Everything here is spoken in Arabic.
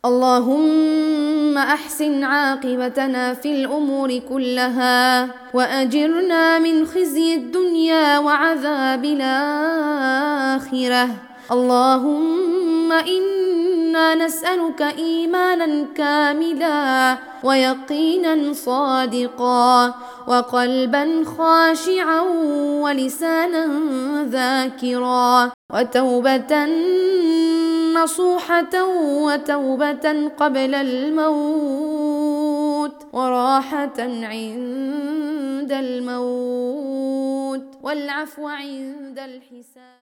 اللهم أحسن عاقبتنا في الأمور كلها وأجرنا من خزي الدنيا وعذاب الآخرة. اللهم إنا نسألك إيمانا كاملا ويقينا صادقا وقلبا خاشعا ولسانا ذاكرا وتوبة نصوحة وتوبة قبل الموت وراحة عند الموت والعفو عند الحساب.